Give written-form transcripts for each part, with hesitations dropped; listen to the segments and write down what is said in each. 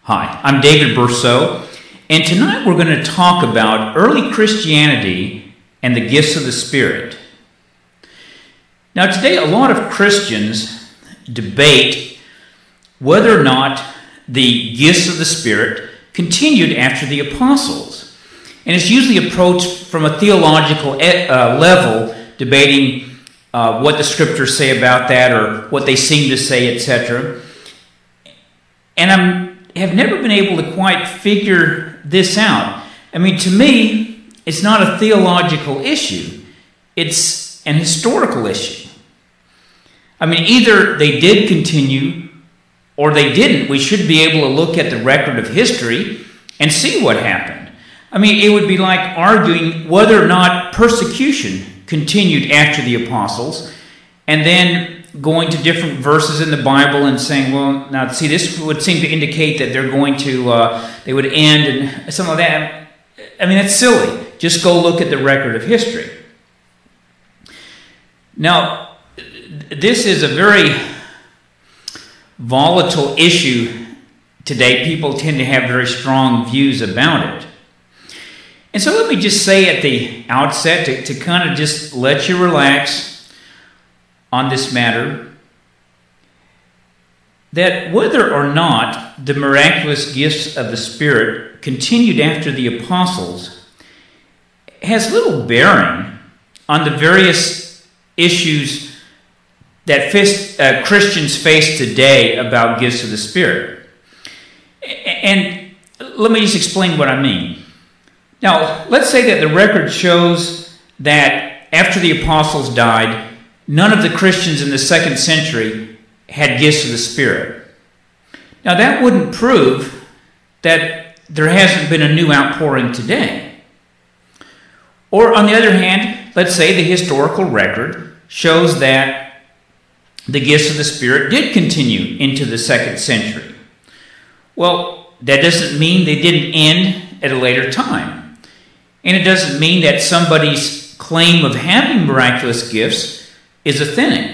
Hi, I'm David Berceau, and tonight we're going to talk about early Christianity and the gifts of the Spirit. Now today a lot of Christians debate whether or not the gifts of the Spirit continued after the apostles. And it's usually approached from a theological level, debating what the scriptures say about that or what they seem to say, etc. And I have never been able to quite figure this out. I mean, to me, it's not a theological issue. It's an historical issue. I mean, either they did continue or they didn't. We should be able to look at the record of history and see what happened. I mean, it would be like arguing whether or not persecution continued after the apostles and then going to different verses in the Bible and saying, well, now see, this would seem to indicate that they're going to, they would end and something like that. I mean, that's silly. Just go look at the record of history. Now, this is a very volatile issue today. People tend to have very strong views about it. And so let me just say at the outset, to kind of just let you relax on this matter, that whether or not the miraculous gifts of the Spirit continued after the apostles has little bearing on the various issues that Christians face today about gifts of the Spirit. And let me just explain what I mean. Now, let's say that the record shows that after the apostles died, none of the Christians in the 2nd century had gifts of the Spirit. Now, that wouldn't prove that there hasn't been a new outpouring today. Or, on the other hand, let's say the historical record shows that the gifts of the Spirit did continue into the 2nd century. Well, that doesn't mean they didn't end at a later time. And it doesn't mean that somebody's claim of having miraculous gifts is authentic.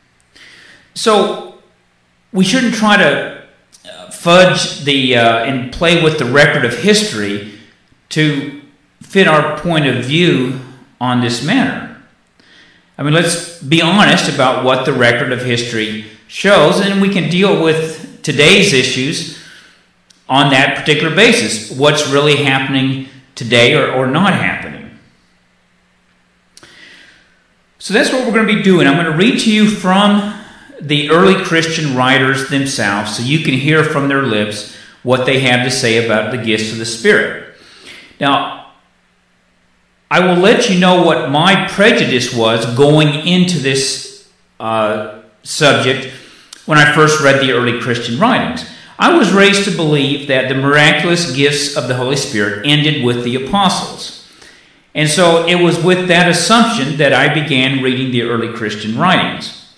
So we shouldn't try to fudge and play with the record of history to fit our point of view on this matter. I mean, let's be honest about what the record of history shows, and we can deal with today's issues on that particular basis. What's really happening today or not happening. So that's what we're going to be doing. I'm going to read to you from the early Christian writers themselves so you can hear from their lips what they have to say about the gifts of the Spirit. Now, I will let you know what my prejudice was going into this subject when I first read the early Christian writings. I was raised to believe that the miraculous gifts of the Holy Spirit ended with the apostles. And so it was with that assumption that I began reading the early Christian writings.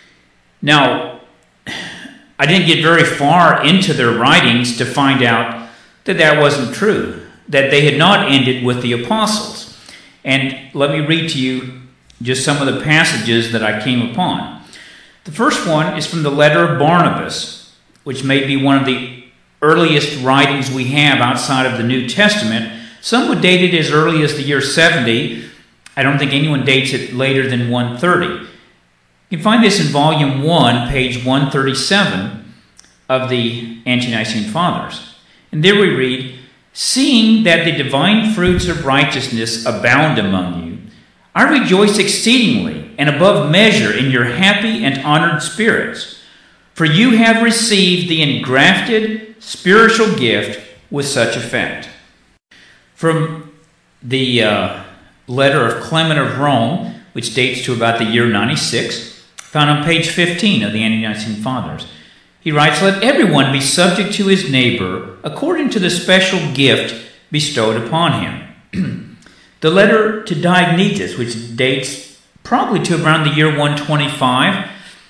Now, I didn't get very far into their writings to find out that that wasn't true, that they had not ended with the apostles. And let me read to you just some of the passages that I came upon. The first one is from the letter of Barnabas, which may be one of the earliest writings we have outside of the New Testament. Some would date it as early as the year 70. I don't think anyone dates it later than 130. You can find this in Volume 1, page 137 of the Ante-Nicene Fathers. And there we read, "Seeing that the divine fruits of righteousness abound among you, I rejoice exceedingly and above measure in your happy and honored spirits. For you have received the engrafted spiritual gift with such effect." From the letter of Clement of Rome, which dates to about the year 96, found on page 15 of the Ante-Nicene Fathers, he writes, "Let everyone be subject to his neighbor according to the special gift bestowed upon him." The letter to Diognetus, which dates probably to around the year 125,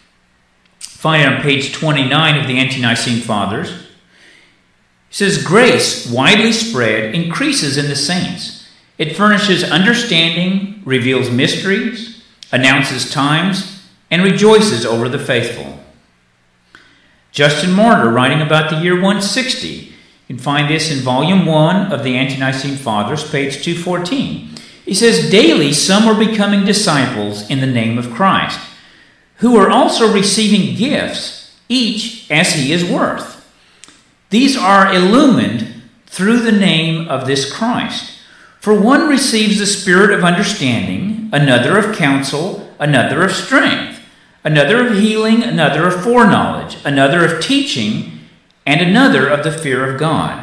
find it on page 29 of the Ante-Nicene Fathers. It says, "Grace, widely spread, increases in the saints. It furnishes understanding, reveals mysteries, announces times, and rejoices over the faithful." Justin Martyr, writing about the year 160. You can find this in Volume 1 of the Ante-Nicene Fathers, page 214. He says, daily some are becoming disciples in the name of Christ, who are also receiving gifts, each as he is worth. These are illumined through the name of this Christ. For one receives the spirit of understanding, another of counsel, another of strength, another of healing, another of foreknowledge, another of teaching, and another of the fear of God.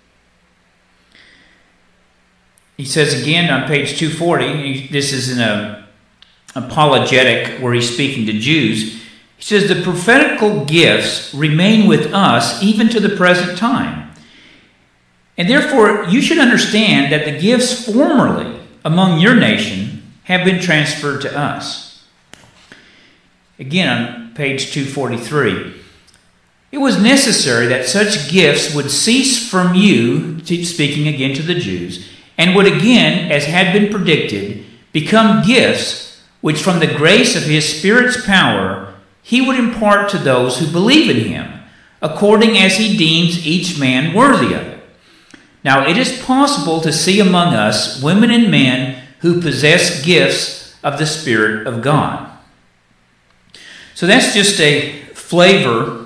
He says again on page 240, this is in an apologetic where he's speaking to Jews. He says, the prophetical gifts remain with us even to the present time. And therefore, you should understand that the gifts formerly among your nation have been transferred to us. Again, on page 243, it was necessary that such gifts would cease from you, speaking again to the Jews, and would again, as had been predicted, become gifts which from the grace of his Spirit's power he would impart to those who believe in him, according as he deems each man worthy of it. Now it is possible to see among us women and men who possess gifts of the Spirit of God. So that's just a flavor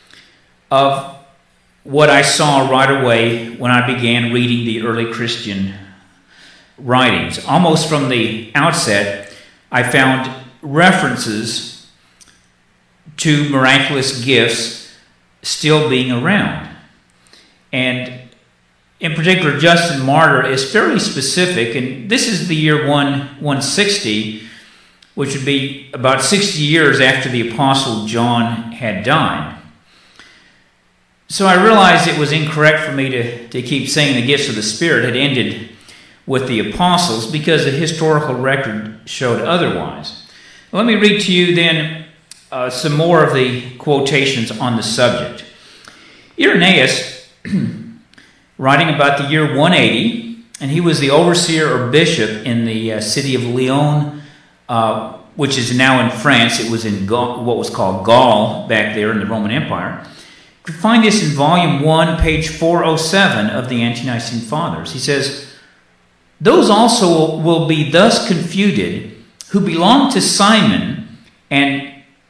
of what I saw right away when I began reading the early Christian writings. Almost from the outset, I found references to miraculous gifts still being around. And in particular, Justin Martyr is fairly specific, and this is the year 160, which would be about 60 years after the Apostle John had died. So I realized it was incorrect for me to keep saying the gifts of the Spirit had ended with the apostles because the historical record showed otherwise. Let me read to you then some more of the quotations on the subject. Irenaeus, writing about the year 180, and he was the overseer or bishop in the city of Lyon, which is now in France. It was in what was called Gaul back there in the Roman Empire. You can find this in Volume 1, page 407 of the Ante-Nicene Fathers. He says, those also will be thus confuted who belong to Simon and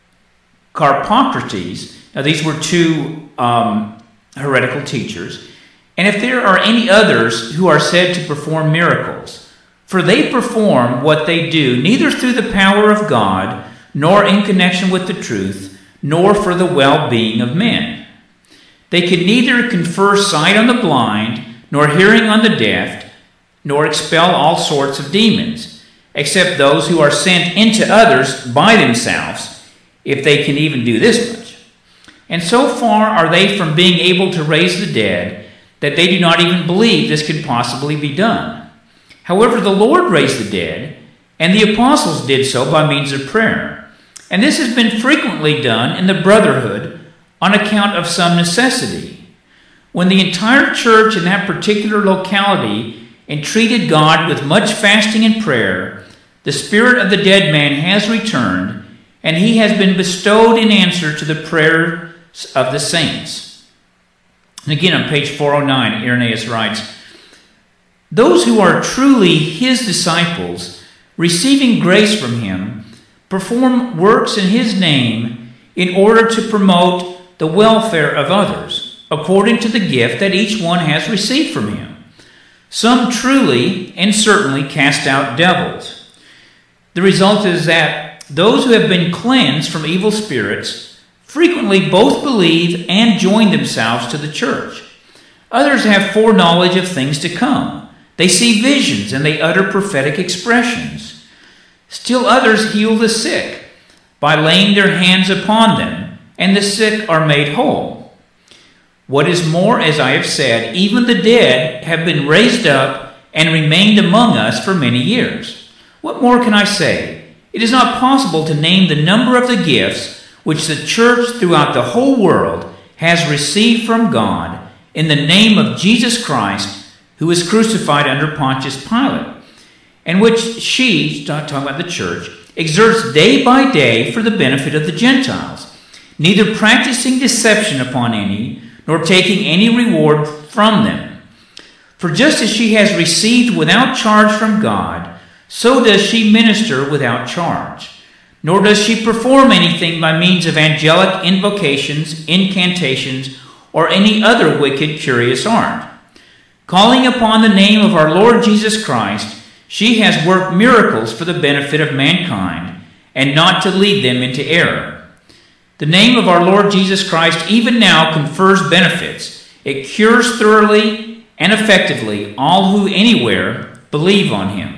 Carpocrates. Now these were two heretical teachers. And if there are any others who are said to perform miracles, for they perform what they do neither through the power of God, nor in connection with the truth, nor for the well-being of men. They can neither confer sight on the blind, nor hearing on the deaf, nor expel all sorts of demons, except those who are sent into others by themselves, if they can even do this much. And so far are they from being able to raise the dead, that they do not even believe this could possibly be done. However, the Lord raised the dead, and the apostles did so by means of prayer. And this has been frequently done in the brotherhood on account of some necessity. When the entire church in that particular locality entreated God with much fasting and prayer, the spirit of the dead man has returned, and he has been bestowed in answer to the prayers of the saints. And again on page 409, Irenaeus writes, those who are truly his disciples, receiving grace from him, perform works in his name in order to promote the welfare of others, according to the gift that each one has received from him. Some truly and certainly cast out devils. The result is that those who have been cleansed from evil spirits frequently both believe and join themselves to the church. Others have foreknowledge of things to come. They see visions and they utter prophetic expressions. Still others heal the sick by laying their hands upon them, and the sick are made whole. What is more, as I have said, even the dead have been raised up and remained among us for many years. What more can I say? It is not possible to name the number of the gifts which the church throughout the whole world has received from God in the name of Jesus Christ, who was crucified under Pontius Pilate, and which she, talking about the church, exerts day by day for the benefit of the Gentiles. neither practicing deception upon any, nor taking any reward from them. For just as she has received without charge from God, so does she minister without charge. Nor does she perform anything by means of angelic invocations, incantations, or any other wicked, curious art. Calling upon the name of our Lord Jesus Christ, she has worked miracles for the benefit of mankind, and not to lead them into error. The name of our Lord Jesus Christ even now confers benefits. It cures thoroughly and effectively all who anywhere believe on him.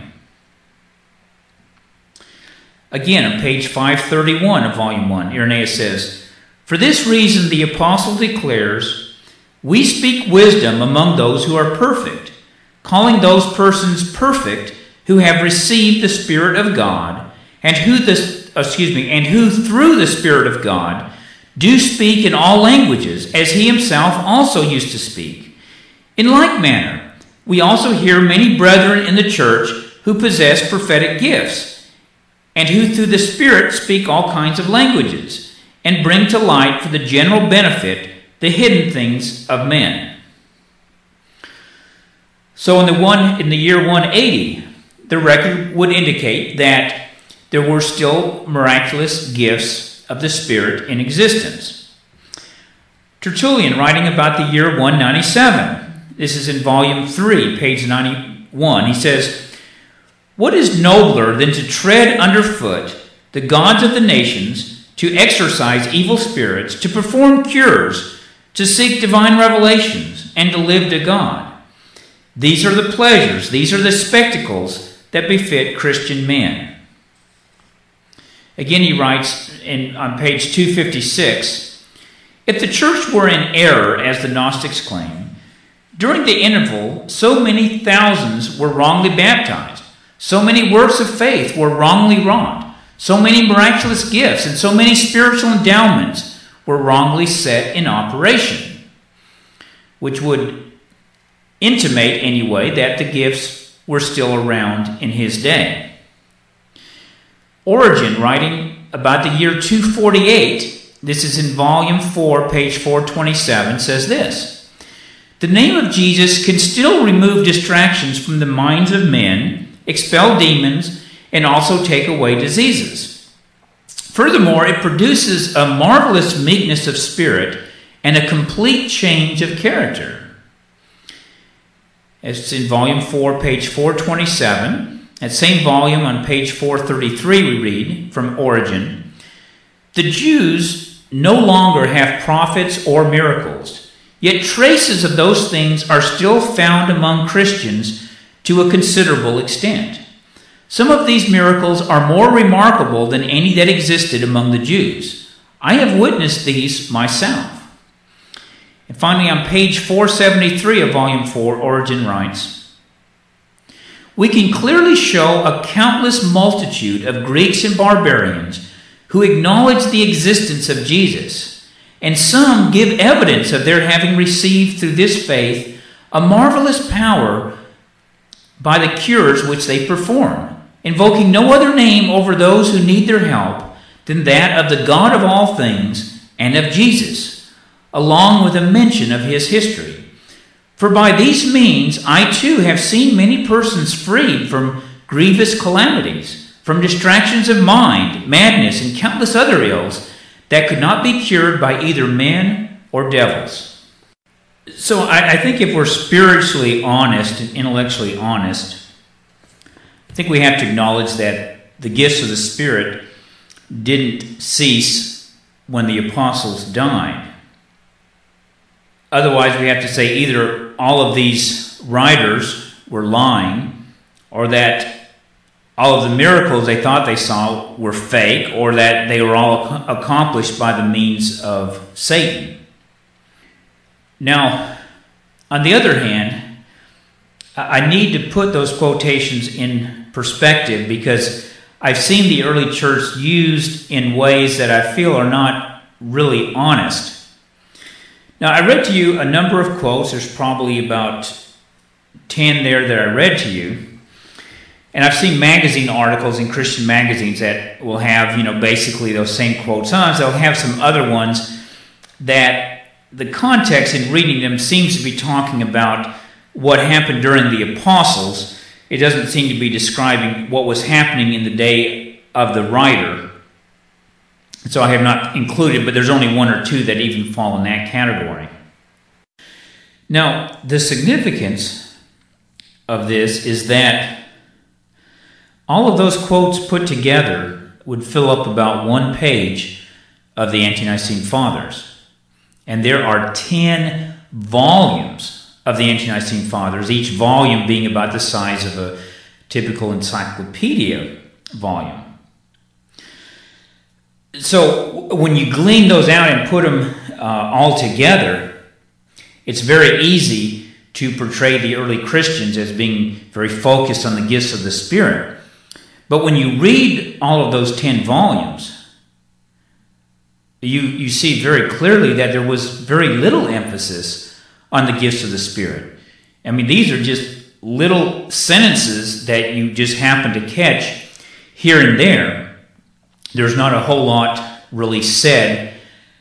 Again, on page 531 of Volume 1, Irenaeus says, "For this reason the apostle declares, we speak wisdom among those who are perfect, calling those persons perfect who have received the Spirit of God, and who through the Spirit of God do speak in all languages, as he himself also used to speak. In like manner, we also hear many brethren in the church who possess prophetic gifts, and who through the Spirit speak all kinds of languages, and bring to light for the general benefit the hidden things of men." So in the year 180, the record would indicate that there were still miraculous gifts of the Spirit in existence. Tertullian, writing about the year 197, this is in Volume 3, page 91, he says, "What is nobler than to tread underfoot the gods of the nations, to exorcise evil spirits, to perform cures, to seek divine revelations, and to live to God? These are the pleasures, these are the spectacles that befit Christian men." Again, he writes on page 256, "If the church were in error, as the Gnostics claim, during the interval so many thousands were wrongly baptized, so many works of faith were wrongly wrought, so many miraculous gifts and so many spiritual endowments were wrongly set in operation," which would intimate anyway that the gifts were still around in his day. Origen, writing about the year 248, this is in Volume 4, page 427, says this, "The name of Jesus can still remove distractions from the minds of men, expel demons, and also take away diseases. Furthermore, it produces a marvelous meekness of spirit and a complete change of character." It's in Volume 4, page 427. That same volume, on page 433, we read from Origen, "The Jews no longer have prophets or miracles, yet traces of those things are still found among Christians to a considerable extent. Some of these miracles are more remarkable than any that existed among the Jews. I have witnessed these myself." And finally, on page 473 of Volume 4, Origen writes, "We can clearly show a countless multitude of Greeks and barbarians who acknowledge the existence of Jesus, and some give evidence of their having received through this faith a marvelous power by the cures which they perform, invoking no other name over those who need their help than that of the God of all things and of Jesus, along with a mention of his history. For by these means I too have seen many persons freed from grievous calamities, from distractions of mind, madness, and countless other ills that could not be cured by either men or devils." So I think if we're spiritually honest and intellectually honest, I think we have to acknowledge that the gifts of the Spirit didn't cease when the apostles died. Otherwise, we have to say either all of these writers were lying, or that all of the miracles they thought they saw were fake, or that they were all accomplished by the means of Satan. Now, on the other hand, I need to put those quotations in perspective, because I've seen the early church used in ways that I feel are not really honest. Now, I read to you a number of quotes. There's probably about 10 there that I read to you. And I've seen magazine articles in Christian magazines that will have, basically those same quotes. Sometimes they'll have some other ones that the context in reading them seems to be talking about what happened during the apostles. It doesn't seem to be describing what was happening in the day of the writer. So I have not included, but there's only one or two that even fall in that category. Now, the significance of this is that all of those quotes put together would fill up about one page of the Ante-Nicene Fathers. And there are 10 volumes of the Ante-Nicene Fathers, each volume being about the size of a typical encyclopedia volume. So when you glean those out and put them all together, it's very easy to portray the early Christians as being very focused on the gifts of the Spirit. But when you read all of those 10 volumes, you see very clearly that there was very little emphasis on the gifts of the Spirit. I mean, these are just little sentences that you just happen to catch here and there. There's not a whole lot really said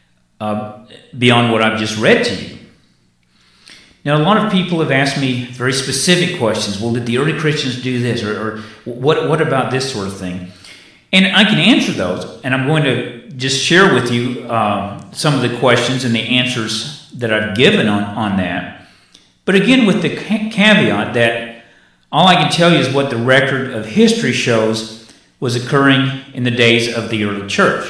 beyond what I've just read to you. Now, a lot of people have asked me very specific questions. Well, did the early Christians do this? Or what about this sort of thing? And I can answer those, and I'm going to just share with you some of the questions and the answers that I've given on that. But again, with the caveat that all I can tell you is what the record of history shows was occurring in the days of the early church.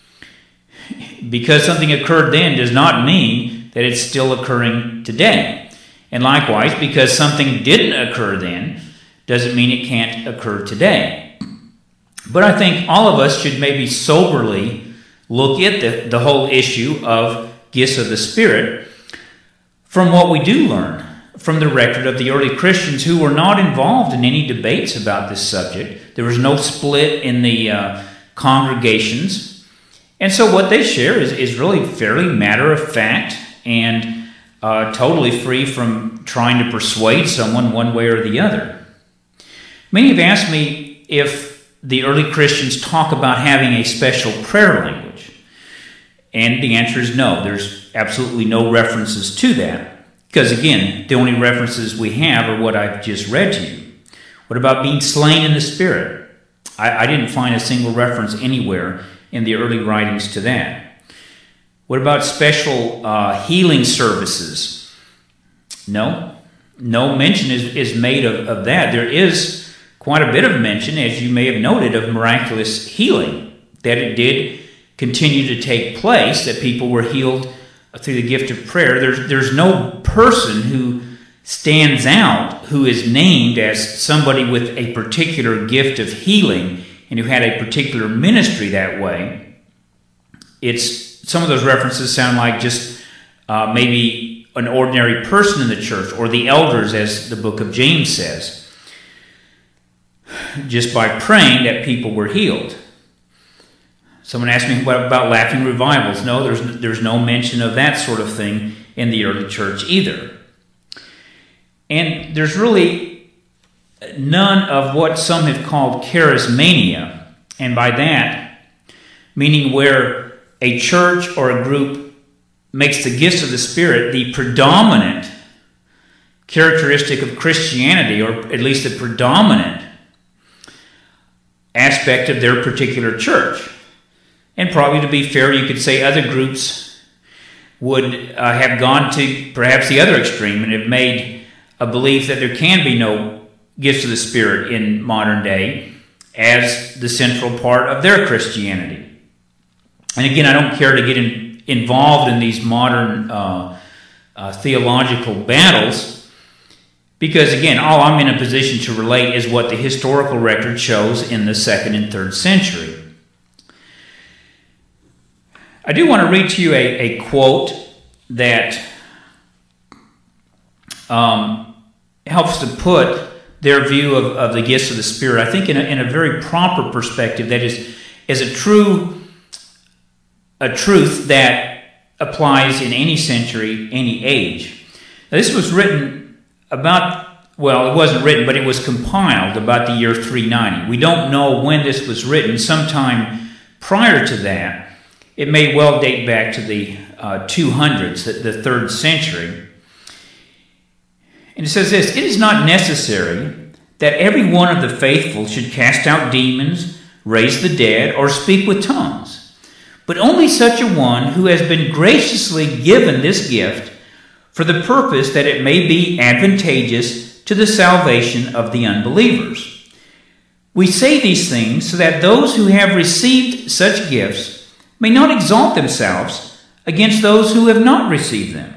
Because something occurred then does not mean that it's still occurring today. And likewise, because something didn't occur then doesn't mean it can't occur today. But I think all of us should maybe soberly look at the whole issue of gifts of the Spirit from what we do learn from the record of the early Christians who were not involved in any debates about this subject. There was no split in the congregations. And so what they share is really fairly matter of fact and totally free from trying to persuade someone one way or the other. Many have asked me if the early Christians talk about having a special prayer language. And the answer is no. There's absolutely no references to that. Because again, the only references we have are what I've just read to you. What about being slain in the Spirit? I didn't find a single reference anywhere in the early writings to that. What about special healing services? No mention is made of that. There is quite a bit of mention, as you may have noted, of miraculous healing, that it did continue to take place, that people were healed through the gift of prayer. There's no person who stands out who is named as somebody with a particular gift of healing and who had a particular ministry that way. Some of those references sound like just maybe an ordinary person in the church, or the elders, as the book of James says, just by praying that people were healed. Someone asked me, what about laughing revivals? No, there's no mention of that sort of thing in the early church either. And there's really none of what some have called charismania, and by that, meaning where a church or a group makes the gifts of the Spirit the predominant characteristic of Christianity, or at least the predominant aspect of their particular church. And probably, to be fair, you could say other groups would have gone to perhaps the other extreme and have made a belief that there can be no gifts of the Spirit in modern day as the central part of their Christianity. And again, I don't care to get involved in these modern theological battles, because again, all I'm in a position to relate is what the historical record shows in the 2nd and 3rd century. I do want to read to you a quote that helps to put their view of the gifts of the Spirit, I think, in a very proper perspective that is a truth that applies in any century, any age. Now, this was written about well, it wasn't written, but it was compiled about the year 390. We don't know when this was written. Sometime prior to that. It may well date back to the 200s, the 3rd century. And it says this, "It is not necessary that every one of the faithful should cast out demons, raise the dead, or speak with tongues, but only such a one who has been graciously given this gift for the purpose that it may be advantageous to the salvation of the unbelievers. We say these things so that those who have received such gifts may not exalt themselves against those who have not received them.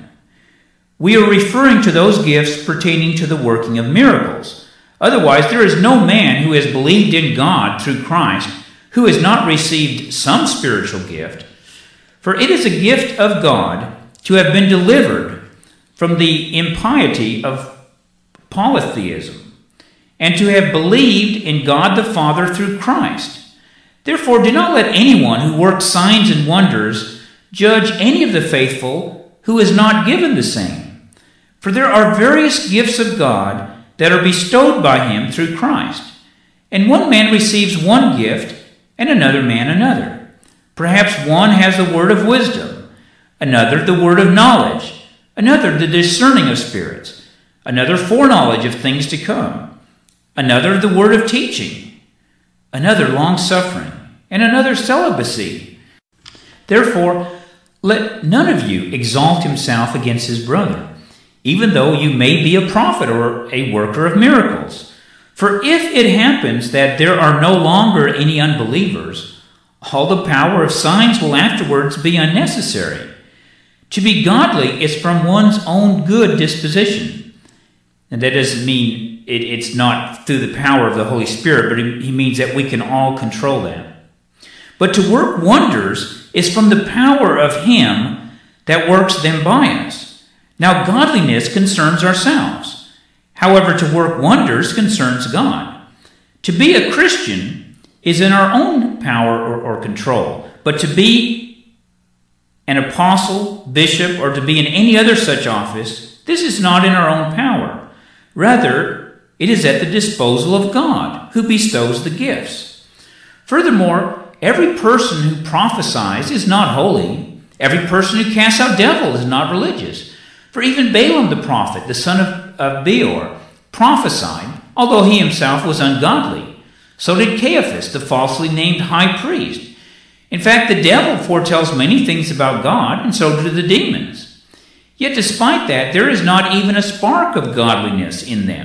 We are referring to those gifts pertaining to the working of miracles. Otherwise, there is no man who has believed in God through Christ who has not received some spiritual gift. For it is a gift of God to have been delivered from the impiety of polytheism, and to have believed in God the Father through Christ. Therefore, do not let anyone who works signs and wonders judge any of the faithful who is not given the same. For there are various gifts of God that are bestowed by him through Christ. And one man receives one gift, and another man another. Perhaps one has the word of wisdom, another the word of knowledge, another the discerning of spirits, another foreknowledge of things to come, another the word of teaching, another long-suffering, and another celibacy. Therefore, let none of you exalt himself against his brother, even though you may be a prophet or a worker of miracles. For if it happens that there are no longer any unbelievers, all the power of signs will afterwards be unnecessary. To be godly is from one's own good disposition. And that doesn't mean it's not through the power of the Holy Spirit, but he means that we can all control that. But to work wonders is from the power of him that works them by us. Now godliness concerns ourselves. However, to work wonders concerns God. To be a Christian is in our own power or control. But to be an apostle, bishop, or to be in any other such office, this is not in our own power. Rather, it is at the disposal of God, who bestows the gifts. Furthermore, every person who prophesies is not holy. Every person who casts out devils is not religious. For even Balaam the prophet, the son of Beor, prophesied, although he himself was ungodly. So did Caiaphas, the falsely named high priest. In fact, the devil foretells many things about God, and so do the demons. Yet despite that, there is not even a spark of godliness in them.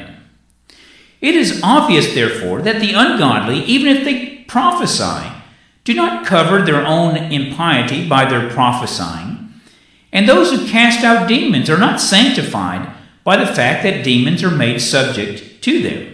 It is obvious, therefore, that the ungodly, even if they prophesy, do not cover their own impiety by their prophesying. And those who cast out demons are not sanctified by the fact that demons are made subject to them.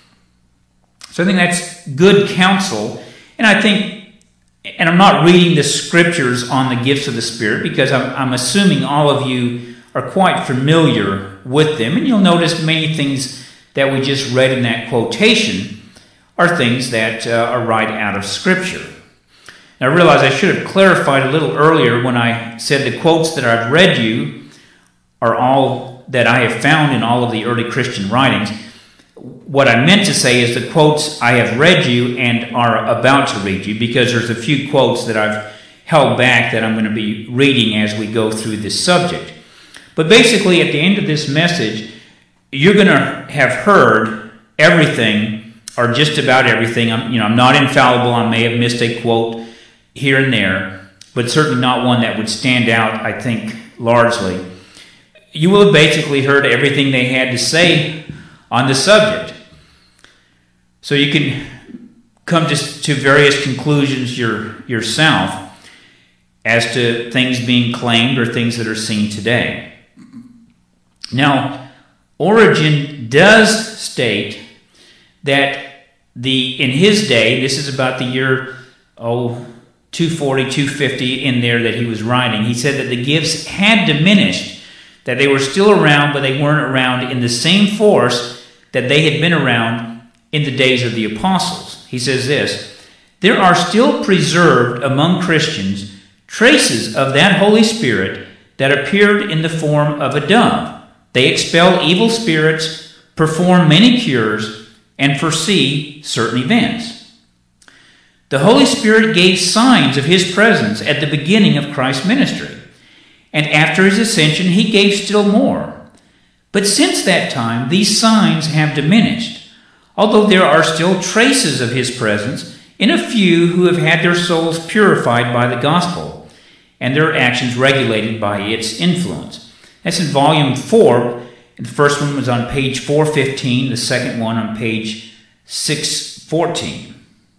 So I think that's good counsel. And I think, and I'm not reading the scriptures on the gifts of the Spirit because I'm assuming all of you are quite familiar with them. And you'll notice many things that we just read in that quotation are things that are right out of Scripture. Now, I realize I should have clarified a little earlier when I said the quotes that I've read you are all that I have found in all of the early Christian writings. What I meant to say is the quotes I have read you and are about to read you, because there's a few quotes that I've held back that I'm going to be reading as we go through this subject. But basically, at the end of this message, you're going to have heard everything, or just about everything. I'm not infallible. I may have missed a quote here and there, but certainly not one that would stand out, I think, largely. You will have basically heard everything they had to say on the subject. So you can come to various conclusions yourself as to things being claimed or things that are seen today. Now, Origen does state that in his day, this is about the year 240, 250 in there that he was writing, he said that the gifts had diminished, that they were still around, but they weren't around in the same force that they had been around in the days of the apostles. He says this, "There are still preserved among Christians traces of that Holy Spirit that appeared in the form of a dove. They expel evil spirits, perform many cures, and foresee certain events. The Holy Spirit gave signs of his presence at the beginning of Christ's ministry, and after his ascension he gave still more. But since that time, these signs have diminished, although there are still traces of his presence in a few who have had their souls purified by the gospel and their actions regulated by its influence. That's in volume 4. The first one was on page 415, the second one on page 614.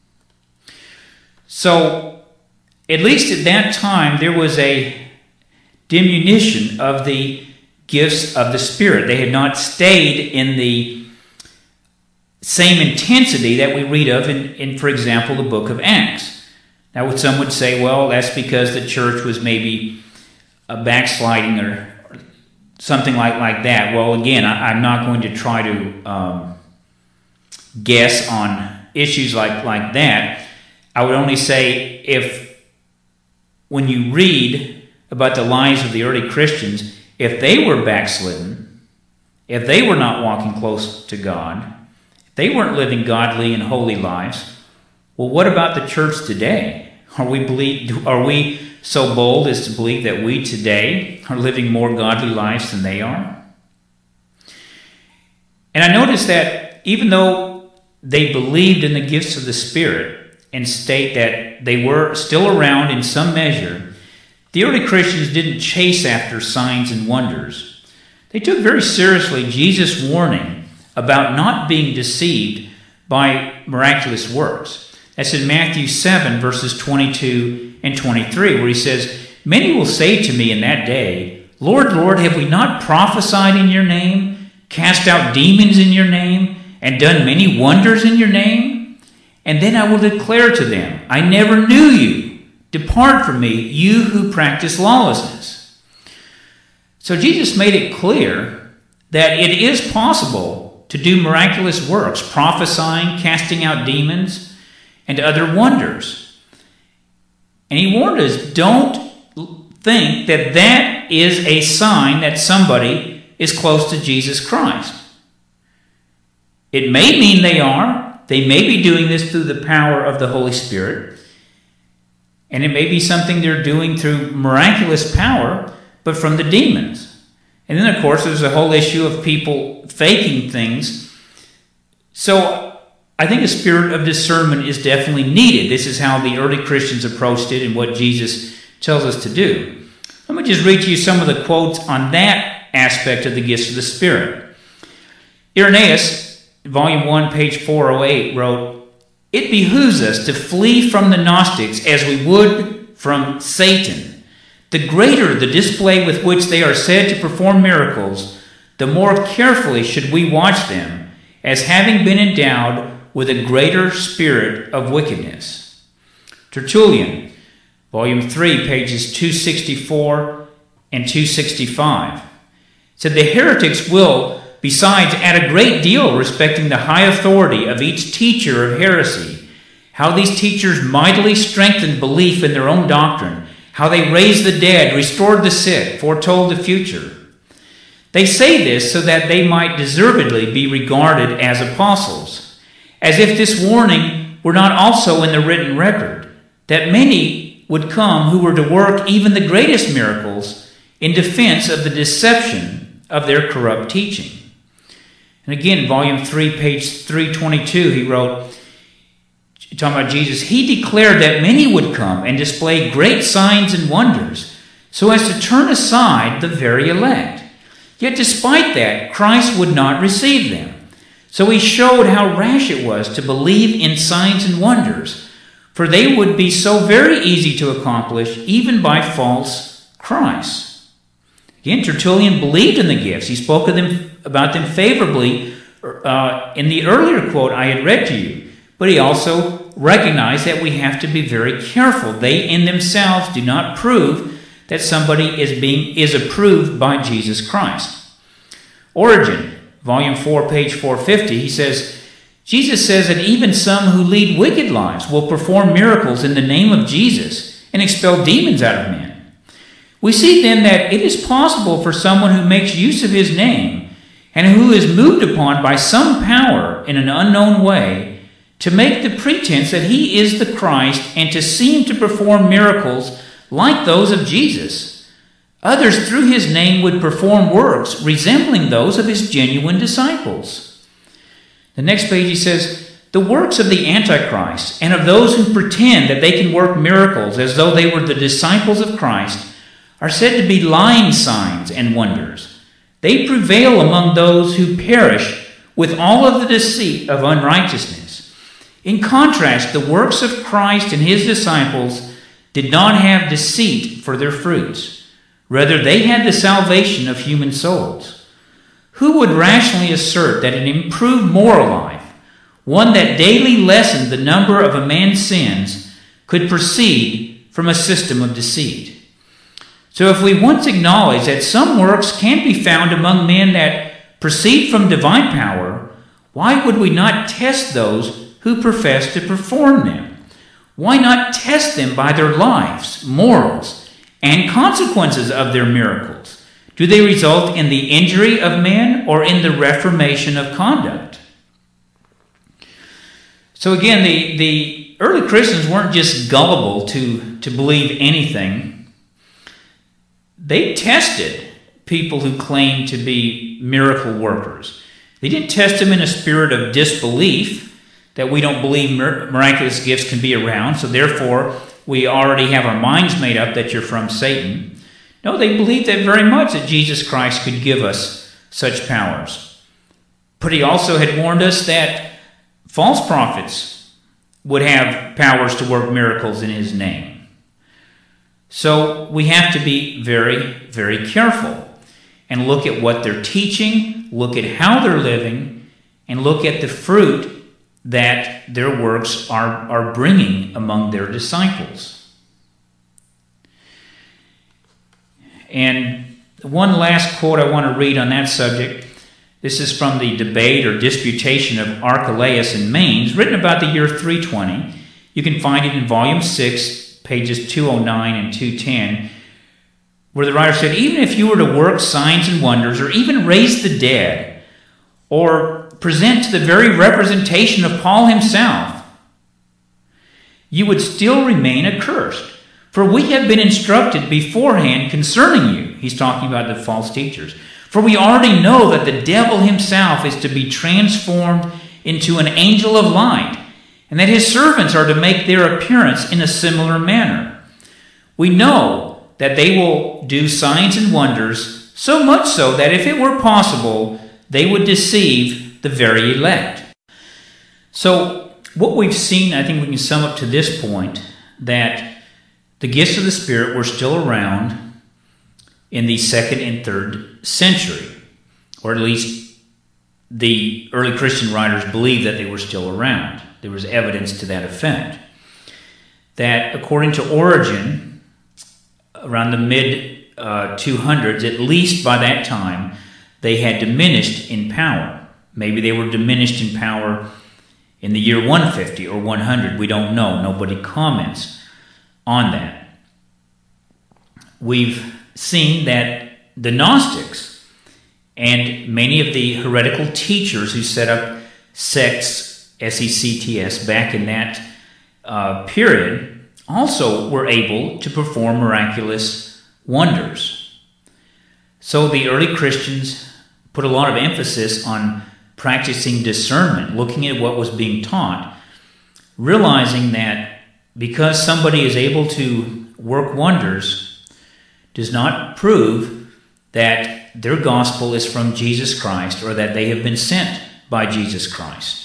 So, at least at that time, there was a diminution of the gifts of the Spirit. They had not stayed in the same intensity that we read of in, for example, the book of Acts. Now, some would say, well, that's because the church was maybe backsliding or something like that. Well, again, I'm not going to try to guess on issues like that. I would only say when you read about the lives of the early Christians, if they were backslidden, if they were not walking close to God, if they weren't living godly and holy lives, well, what about the church today? Are we so bold as to believe that we today are living more godly lives than they are? And I noticed that even though they believed in the gifts of the Spirit and state that they were still around in some measure, the early Christians didn't chase after signs and wonders. They took very seriously Jesus' warning about not being deceived by miraculous works. That's in Matthew 7, verses 22 and 23, where he says, "Many will say to me in that day, 'Lord, Lord, have we not prophesied in your name, cast out demons in your name, and done many wonders in your name?' And then I will declare to them, 'I never knew you. Depart from me, you who practice lawlessness.'" So Jesus made it clear that it is possible to do miraculous works, prophesying, casting out demons, and other wonders. And he warned us, don't think that that is a sign that somebody is close to Jesus Christ. It may mean they are. They may be doing this through the power of the Holy Spirit. And it may be something they're doing through miraculous power, but from the demons. And then, of course, there's a whole issue of people faking things. So I think a spirit of discernment is definitely needed. This is how the early Christians approached it and what Jesus tells us to do. Let me just read to you some of the quotes on that aspect of the gifts of the Spirit. Irenaeus, volume 1, page 408, wrote, "It behooves us to flee from the Gnostics as we would from Satan. The greater the display with which they are said to perform miracles, the more carefully should we watch them, as having been endowed with a greater spirit of wickedness." Tertullian, volume 3, pages 264 and 265, said, "The heretics will, besides, add a great deal respecting the high authority of each teacher of heresy, how these teachers mightily strengthened belief in their own doctrine, how they raised the dead, restored the sick, foretold the future. They say this so that they might deservedly be regarded as apostles, as if this warning were not also in the written record, that many would come who were to work even the greatest miracles in defense of the deception of their corrupt teaching." And again, volume 3, page 322, he wrote, talking about Jesus, "He declared that many would come and display great signs and wonders, so as to turn aside the very elect. Yet despite that, Christ would not receive them. So he showed how rash it was to believe in signs and wonders, for they would be so very easy to accomplish even by false Christs." Again, Tertullian believed in the gifts. He spoke about them favorably in the earlier quote I had read to you. But he also recognized that we have to be very careful. They in themselves do not prove that somebody is approved by Jesus Christ. Origen, volume 4, page 450, he says, Jesus says that even some who lead wicked lives will perform miracles in the name of Jesus and expel demons out of men. We see then that it is possible for someone who makes use of his name and who is moved upon by some power in an unknown way to make the pretense that he is the Christ and to seem to perform miracles like those of Jesus. Others through his name would perform works resembling those of his genuine disciples. The next page he says, the works of the Antichrist and of those who pretend that they can work miracles as though they were the disciples of Christ are said to be lying signs and wonders. They prevail among those who perish with all of the deceit of unrighteousness. In contrast, the works of Christ and his disciples did not have deceit for their fruits. Rather, they had the salvation of human souls. Who would rationally assert that an improved moral life, one that daily lessened the number of a man's sins, could proceed from a system of deceit? So if we once acknowledge that some works can be found among men that proceed from divine power, why would we not test those who profess to perform them? Why not test them by their lives, morals, and consequences of their miracles? Do they result in the injury of men or in the reformation of conduct? So again, the early Christians weren't just gullible to believe anything. They tested people who claimed to be miracle workers. They didn't test them in a spirit of disbelief that we don't believe miraculous gifts can be around, so therefore we already have our minds made up that you're from Satan. No, they believed that very much that Jesus Christ could give us such powers. But he also had warned us that false prophets would have powers to work miracles in his name. So we have to be very, very careful and look at what they're teaching, look at how they're living, and look at the fruit that their works are bringing among their disciples. And one last quote I want to read on that subject. This is from the debate or disputation of Archelaus and Mainz, written about the year 320. You can find it in volume 6, pages 209 and 210, where the writer said, even if you were to work signs and wonders, or even raise the dead, or present to the very representation of Paul himself, you would still remain accursed. For we have been instructed beforehand concerning you. He's talking about the false teachers. For we already know that the devil himself is to be transformed into an angel of light, and that his servants are to make their appearance in a similar manner. We know that they will do signs and wonders, so much so that if it were possible, they would deceive the very elect. So what we've seen, I think we can sum up to this point, that the gifts of the Spirit were still around in the 2nd and 3rd century, or at least the early Christian writers believed that they were still around. There was evidence to that effect. That according to Origen, around the mid-200s, at least by that time, they had diminished in power. Maybe they were diminished in power in the year 150 or 100. We don't know. Nobody comments on that. We've seen that the Gnostics and many of the heretical teachers who set up sects, SECTS, back in that period, also were able to perform miraculous wonders. So the early Christians put a lot of emphasis on practicing discernment, looking at what was being taught, realizing that because somebody is able to work wonders does not prove that their gospel is from Jesus Christ or that they have been sent by Jesus Christ.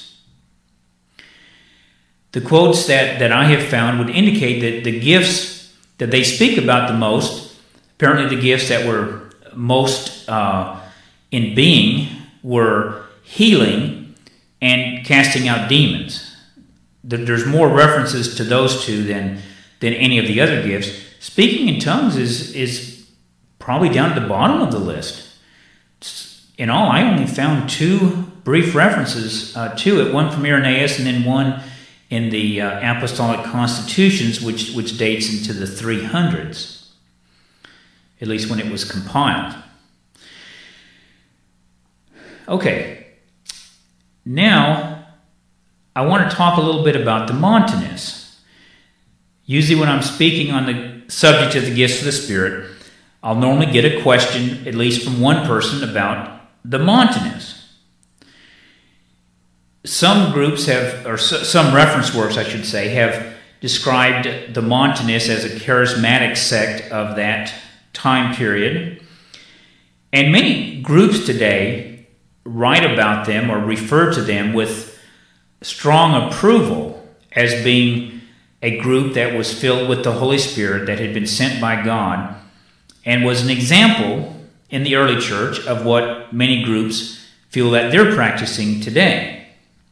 The quotes that I have found would indicate that the gifts that they speak about the most, apparently the gifts that were most in being, were healing and casting out demons. There's more references to those two than any of the other gifts. Speaking in tongues is probably down at the bottom of the list. In all, I only found 2 brief references to it, one from Irenaeus and then one in the Apostolic Constitutions, which dates into the 300s, at least when it was compiled. Okay, now I want to talk a little bit about the Montanists. Usually when I'm speaking on the subject of the gifts of the Spirit, I'll normally get a question, at least from one person, about the Montanists. Some groups have, or some reference works, I should say, have described the Montanists as a charismatic sect of that time period. And many groups today write about them or refer to them with strong approval as being a group that was filled with the Holy Spirit, that had been sent by God, and was an example in the early church of what many groups feel that they're practicing today.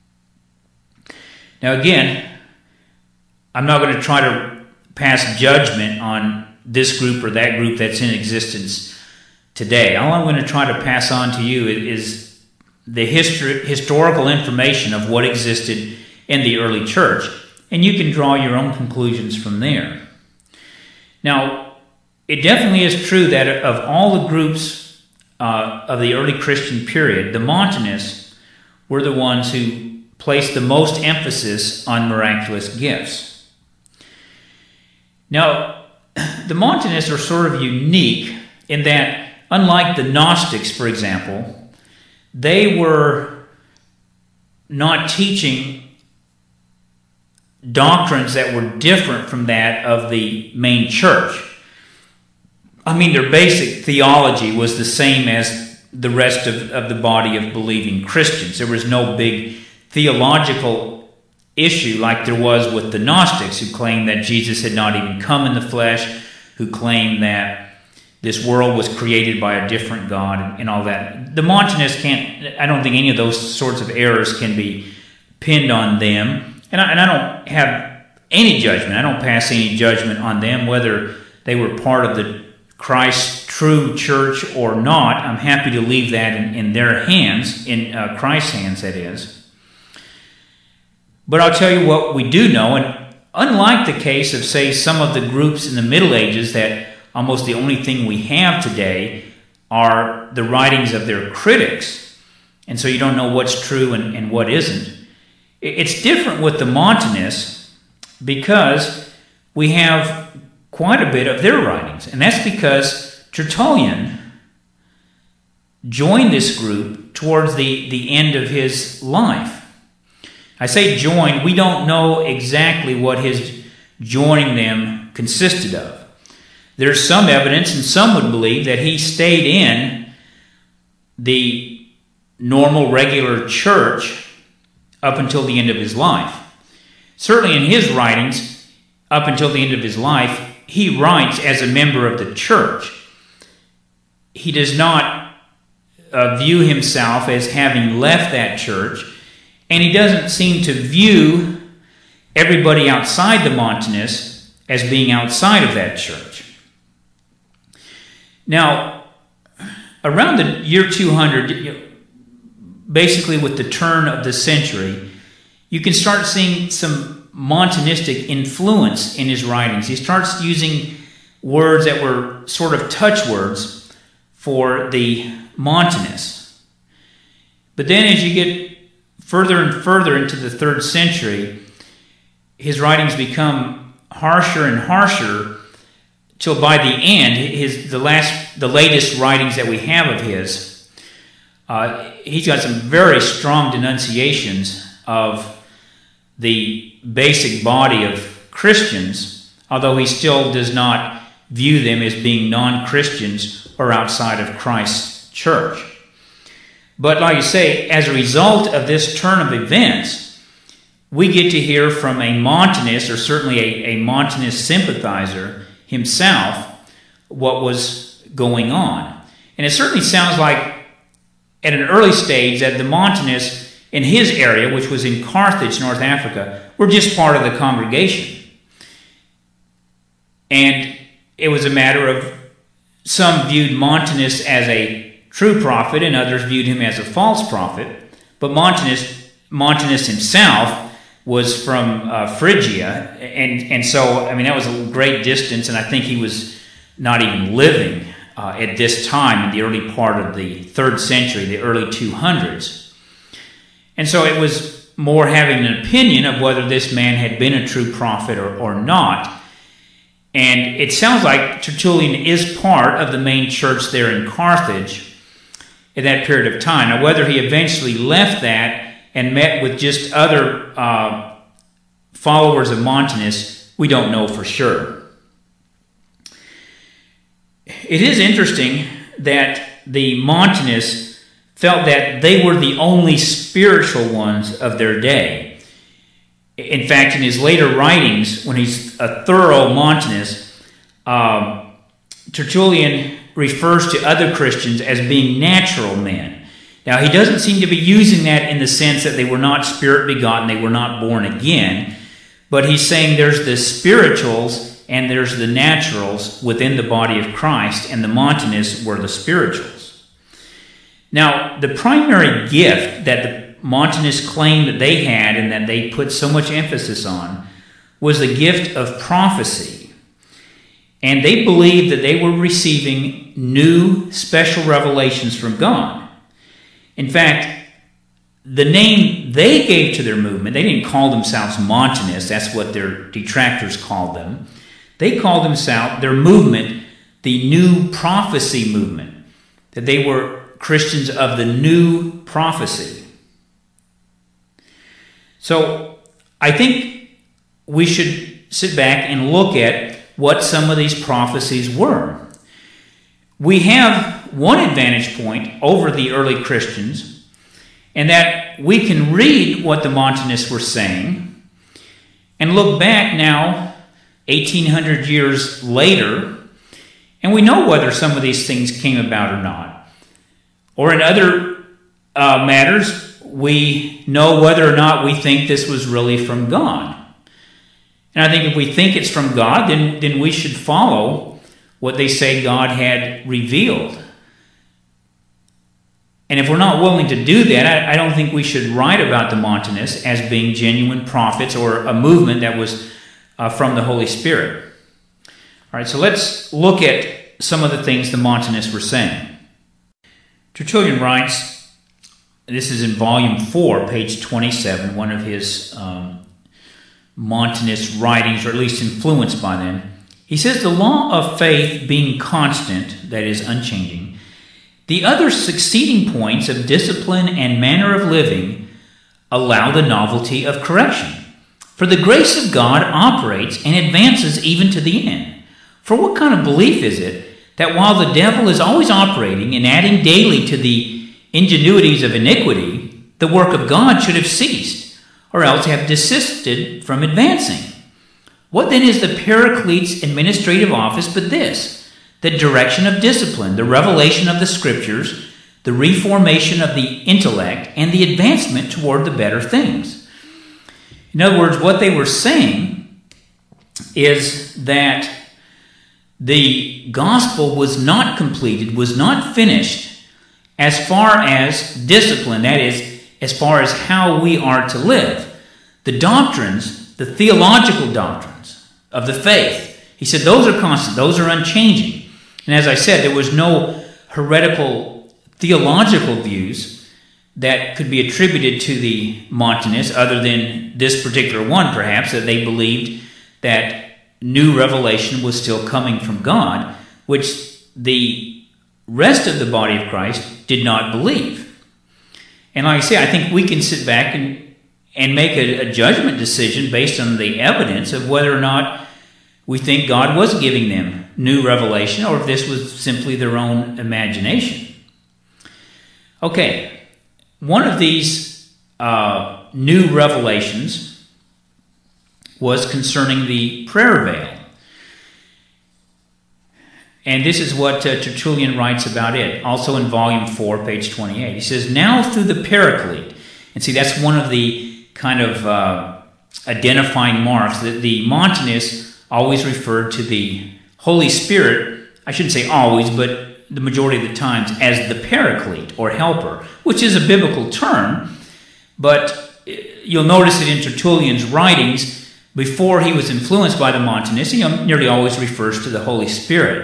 Now again, I'm not going to try to pass judgment on this group or that group that's in existence today. All I'm going to try to pass on to you is the historical information of what existed in the early church, and you can draw your own conclusions from there. Now, it definitely is true that of all the groups of the early Christian period, the Montanists were the ones who placed the most emphasis on miraculous gifts. Now, the Montanists are sort of unique in that, unlike the Gnostics, for example, they were not teaching doctrines that were different from that of the main church. I mean, their basic theology was the same as the rest of the body of believing Christians. There was no big theological issue like there was with the Gnostics, who claimed that Jesus had not even come in the flesh, who claimed that this world was created by a different God and all that. The Montanists I don't think any of those sorts of errors can be pinned on them. And I don't have any judgment. I don't pass any judgment on them, whether they were part of the Christ's true church or not. I'm happy to leave that in their hands, in Christ's hands, that is. But I'll tell you what we do know, and unlike the case of, say, some of the groups in the Middle Ages that almost the only thing we have today are the writings of their critics, and so you don't know what's true and what isn't. It's different with the Montanists because we have quite a bit of their writings, and that's because Tertullian joined this group towards the end of his life. I say joined, we don't know exactly what his joining them consisted of. There's some evidence, and some would believe, that he stayed in the normal, regular church up until the end of his life. Certainly in his writings, up until the end of his life, he writes as a member of the church. He does not view himself as having left that church, and he doesn't seem to view everybody outside the Montanists as being outside of that church. Now, around the year 200, basically with the turn of the century, you can start seeing some Montanistic influence in his writings. He starts using words that were sort of touchwords for the Montanists. But then as you get further and further into the 3rd century, his writings become harsher and harsher till by the end, the latest writings that we have of his, he's got some very strong denunciations of the basic body of Christians, although he still does not view them as being non-Christians or outside of Christ's church. But like you say, as a result of this turn of events, we get to hear from a Montanist, or certainly a Montanist sympathizer himself, what was going on. And it certainly sounds like at an early stage that the Montanists in his area, which was in Carthage, North Africa, were just part of the congregation. And it was a matter of some viewed Montanus as a true prophet, and others viewed him as a false prophet. But Montanus himself was from Phrygia, and so, I mean, that was a great distance, and I think he was not even living at this time in the early part of the 3rd century, the early 200s. And so it was more having an opinion of whether this man had been a true prophet or not. And it sounds like Tertullian is part of the main church there in Carthage in that period of time. Now, whether he eventually left that and met with just other followers of Montanus, we don't know for sure. It is interesting that the Montanists felt that they were the only spiritual ones of their day. In fact, in his later writings, when he's a thorough Montanist, Tertullian refers to other Christians as being natural men. Now, he doesn't seem to be using that in the sense that they were not spirit begotten, they were not born again, but he's saying there's the spirituals and there's the naturals within the body of Christ, and the Montanists were the spirituals. Now, the primary gift that the Montanists claimed that they had and that they put so much emphasis on was the gift of prophecy. And they believed that they were receiving new special revelations from God. In fact, the name they gave to their movement, they didn't call themselves Montanists, that's what their detractors called them. They called themselves, their movement, the New Prophecy Movement, that they were Christians of the New Prophecy. So I think we should sit back and look at what some of these prophecies were. We have one advantage point over the early Christians, and that we can read what the Montanists were saying and look back now 1,800 years later, and we know whether some of these things came about or not. Or in other matters, we know whether or not we think this was really from God. And I think if we think it's from God, then we should follow what they say God had revealed. And if we're not willing to do that, I don't think we should write about the Montanists as being genuine prophets or a movement that was from the Holy Spirit. All right, so let's look at some of the things the Montanists were saying. Tertullian writes, this is in volume 4, page 27, one of his Montanist writings, or at least influenced by them. He says, the law of faith being constant, that is unchanging, the other succeeding points of discipline and manner of living allow the novelty of correction. For the grace of God operates and advances even to the end. For what kind of belief is it that while the devil is always operating and adding daily to the ingenuities of iniquity, the work of God should have ceased, or else have desisted from advancing? What then is the Paraclete's administrative office but this, the direction of discipline, the revelation of the Scriptures, the reformation of the intellect, and the advancement toward the better things? In other words, what they were saying is that the gospel was not completed, was not finished as far as discipline, that is, as far as how we are to live. The doctrines, the theological doctrines of the faith, he said those are constant, those are unchanging. And as I said, there was no heretical theological views that could be attributed to the Montanists, other than this particular one, perhaps, that they believed that new revelation was still coming from God, which the rest of the body of Christ did not believe. And like I say, I think we can sit back and make a judgment decision based on the evidence of whether or not we think God was giving them new revelation, or if this was simply their own imagination. Okay. One of these new revelations was concerning the prayer veil. And this is what Tertullian writes about it, also in volume 4, page 28. He says, now through the Paraclete, and see, that's one of the kind of identifying marks, that the Montanists always referred to the Holy Spirit, I shouldn't say always, but the majority of the times, as the Paraclete, or helper, which is a biblical term, but you'll notice that in Tertullian's writings, before he was influenced by the Montanists, he nearly always refers to the Holy Spirit.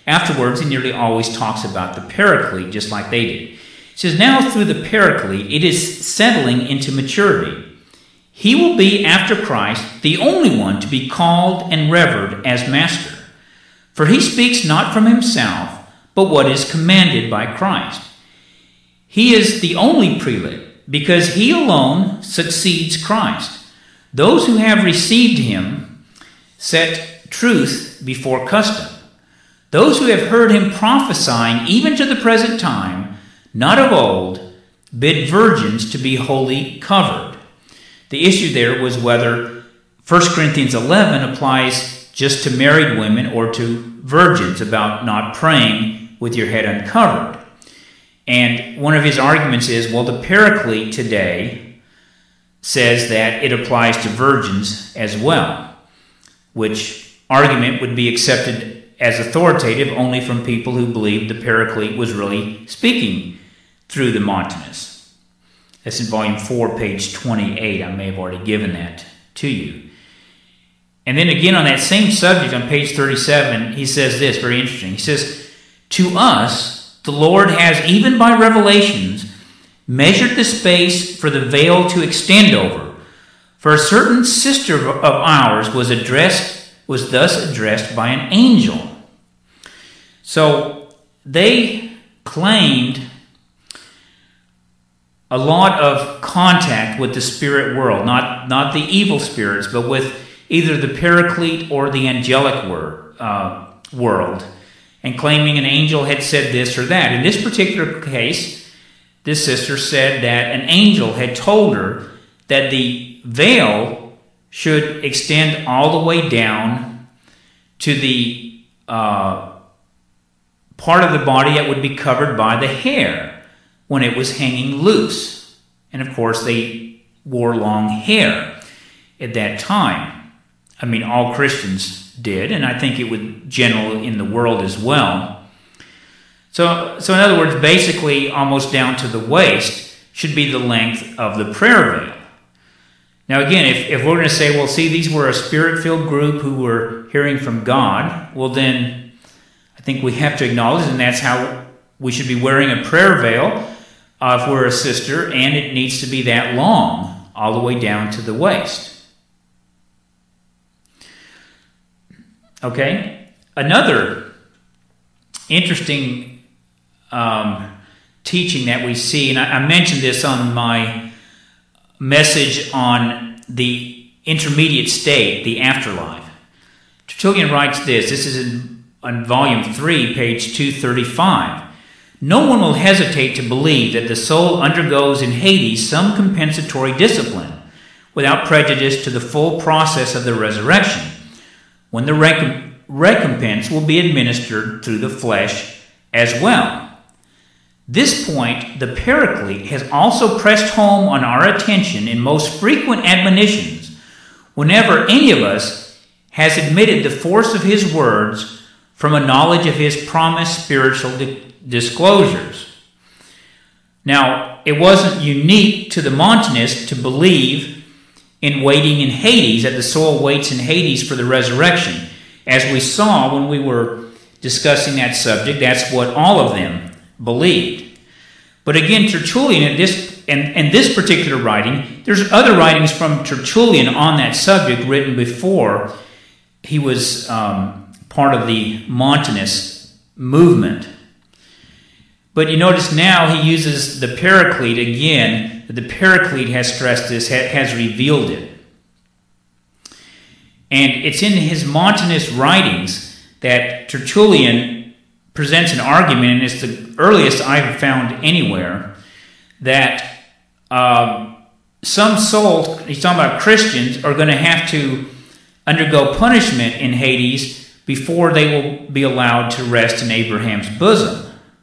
Afterwards, he nearly always talks about the Paraclete, just like they did. He says, now through the Paraclete, it is settling into maturity. He will be, after Christ, the only one to be called and revered as Master. For he speaks not from himself, but what is commanded by Christ. He is the only prelate, because he alone succeeds Christ. Those who have received him set truth before custom. Those who have heard him prophesying, even to the present time, not of old, bid virgins to be wholly covered. The issue there was whether 1 Corinthians 11 applies just to married women or to virgins, about not praying with your head uncovered. And one of his arguments is, well, the Paraclete today says that it applies to virgins as well, which argument would be accepted as authoritative only from people who believed the Paraclete was really speaking through the Montanus. That's in volume 4, page 28. I may have already given that to you. And then again on that same subject, on page 37, he says this, very interesting. He says, to us, the Lord has, even by revelations, measured the space for the veil to extend over. For a certain sister of ours was thus addressed by an angel. So they claimed a lot of contact with the spirit world, not the evil spirits, but with either the Paraclete or the angelic world, and claiming an angel had said this or that. In this particular case, this sister said that an angel had told her that the veil should extend all the way down to the part of the body that would be covered by the hair when it was hanging loose. And of course, they wore long hair at that time. I mean, all Christians did, and I think it would generally in the world as well. So in other words, basically almost down to the waist should be the length of the prayer veil. Now again, if we're going to say, well, see, these were a spirit-filled group who were hearing from God, well then I think we have to acknowledge, and that's how we should be wearing a prayer veil if we're a sister, and it needs to be that long, all the way down to the waist. Okay? Another interesting teaching that we see, and I mentioned this on my message on the intermediate state, the afterlife. Tertullian writes this is on volume 3, page 235. No one will hesitate to believe that the soul undergoes in Hades some compensatory discipline without prejudice to the full process of the resurrection, when the recompense will be administered through the flesh as well. This point, the Paraclete has also pressed home on our attention in most frequent admonitions whenever any of us has admitted the force of his words from a knowledge of his promised spiritual disclosures. Now, it wasn't unique to the Montanists to believe in waiting in Hades, that the soul waits in Hades for the resurrection. As we saw when we were discussing that subject, that's what all of them believed. But again, Tertullian, in this particular writing, there's other writings from Tertullian on that subject written before he was part of the Montanist movement. But you notice now he uses the Paraclete again. The Paraclete has stressed this, has revealed it. And it's in his Montanist writings that Tertullian presents an argument, and it's the earliest I've found anywhere, that some souls, he's talking about Christians, are going to have to undergo punishment in Hades before they will be allowed to rest in Abraham's bosom.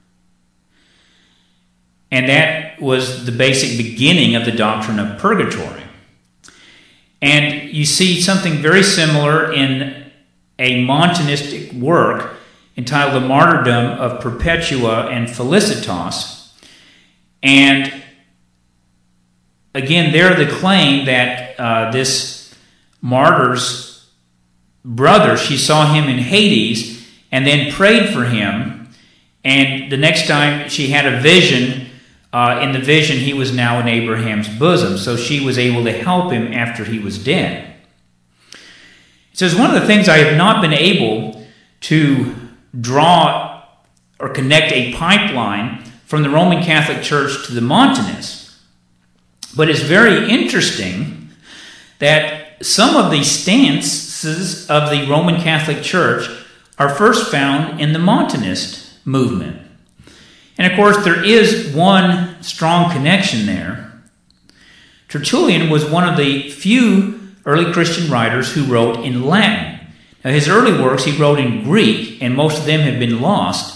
And that was the basic beginning of the doctrine of purgatory. And you see something very similar in a Montanistic work entitled The Martyrdom of Perpetua and Felicitas. And again, there the claim that this martyr's brother, she saw him in Hades, and then prayed for him. And the next time she had a vision, in the vision he was now in Abraham's bosom. So she was able to help him after he was dead. It says, one of the things I have not been able to draw or connect a pipeline from the Roman Catholic Church to the Montanists. But it's very interesting that some of the stances of the Roman Catholic Church are first found in the Montanist movement. And of course, there is one strong connection there. Tertullian was one of the few early Christian writers who wrote in Latin. Now, his early works he wrote in Greek, and most of them have been lost.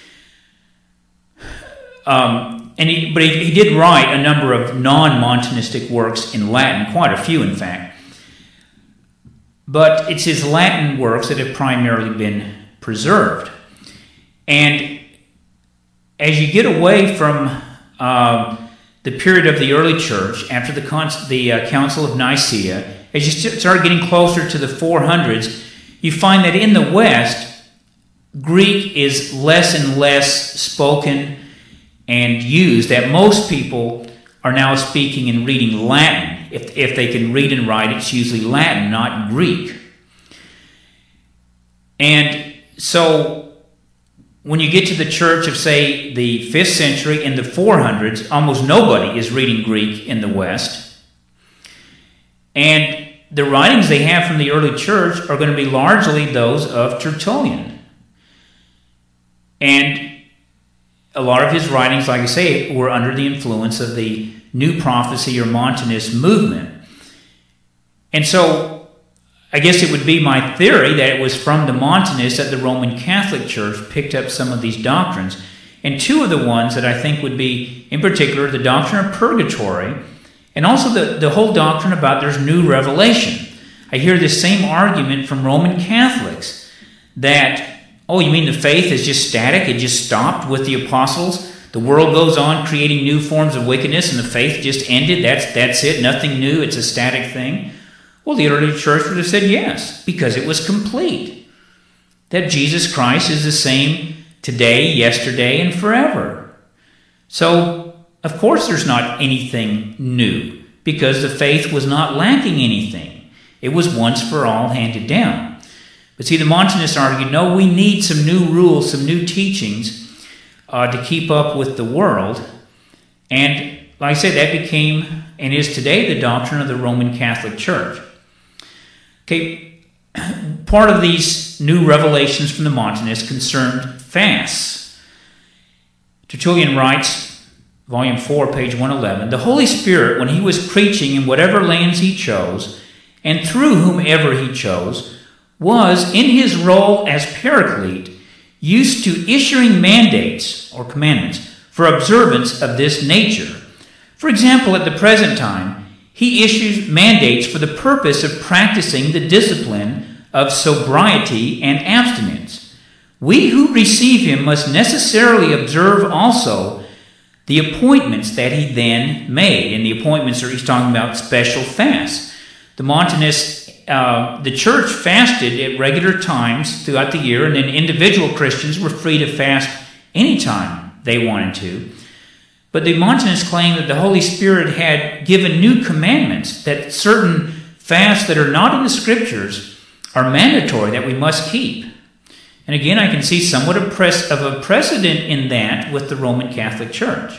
But he did write a number of non-Montanistic works in Latin, quite a few, in fact. But it's his Latin works that have primarily been preserved. And as you get away from the period of the early church, after the Council of Nicaea, as you start getting closer to the 400s, you find that in the West, Greek is less and less spoken and used, that most people are now speaking and reading Latin. If they can read and write, it's usually Latin, not Greek. And so when you get to the church of, say, the 5th century in the 400s, almost nobody is reading Greek in the West. And the writings they have from the early church are going to be largely those of Tertullian. And a lot of his writings, like I say, were under the influence of the New Prophecy or Montanist movement. And so I guess it would be my theory that it was from the Montanists that the Roman Catholic Church picked up some of these doctrines. And two of the ones that I think would be, in particular, the doctrine of purgatory, and also the whole doctrine about there's new revelation. I hear this same argument from Roman Catholics that, oh, you mean the faith is just static? It just stopped with the apostles? The world goes on creating new forms of wickedness and the faith just ended? That's it? Nothing new? It's a static thing? Well, the early church would have said yes, because it was complete. That Jesus Christ is the same today, yesterday, and forever. So, of course there's not anything new, because the faith was not lacking anything. It was once for all handed down. But see, the Montanists argued, no, we need some new rules, some new teachings to keep up with the world. And like I said, that became and is today the doctrine of the Roman Catholic Church. Okay, part of these new revelations from the Montanists concerned fasts. Tertullian writes, Volume 4, page 111, the Holy Spirit, when he was preaching in whatever lands he chose, and through whomever he chose, was, in his role as Paraclete, used to issuing mandates, or commandments, for observance of this nature. For example, at the present time, he issues mandates for the purpose of practicing the discipline of sobriety and abstinence. We who receive him must necessarily observe also the appointments that he then made. And the appointments he's talking about special fasts. The Montanists, the church fasted at regular times throughout the year, and then individual Christians were free to fast anytime they wanted to. But the Montanists claim that the Holy Spirit had given new commandments, that certain fasts that are not in the Scriptures are mandatory, that we must keep. And again, I can see somewhat of a precedent in that with the Roman Catholic Church.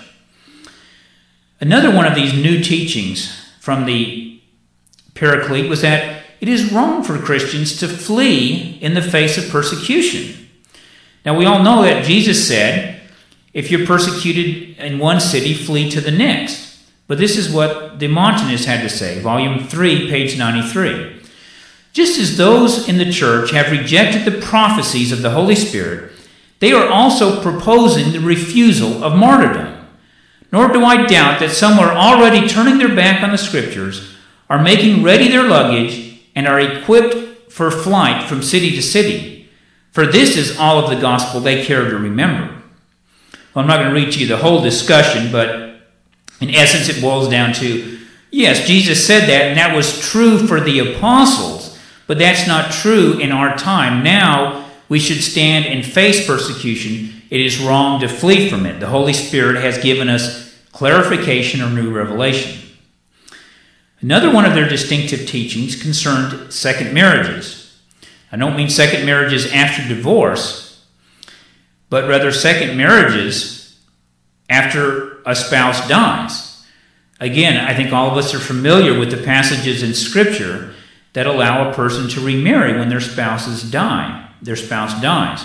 Another one of these new teachings from the Paraclete was that it is wrong for Christians to flee in the face of persecution. Now, we all know that Jesus said, if you're persecuted in one city, flee to the next. But this is what the Montanists had to say, Volume 3, page 93. Just as those in the church have rejected the prophecies of the Holy Spirit, they are also proposing the refusal of martyrdom. Nor do I doubt that some are already turning their back on the Scriptures, are making ready their luggage, and are equipped for flight from city to city. For this is all of the gospel they care to remember. Well, I'm not going to read to you the whole discussion, but in essence it boils down to, yes, Jesus said that, and that was true for the apostles, but that's not true in our time. Now, we should stand and face persecution, it is wrong to flee from it. The Holy Spirit has given us clarification or new revelation. Another one of their distinctive teachings concerned second marriages. I don't mean second marriages after divorce, but rather second marriages after a spouse dies. Again, I think all of us are familiar with the passages in Scripture that allow a person to remarry when their spouse dies.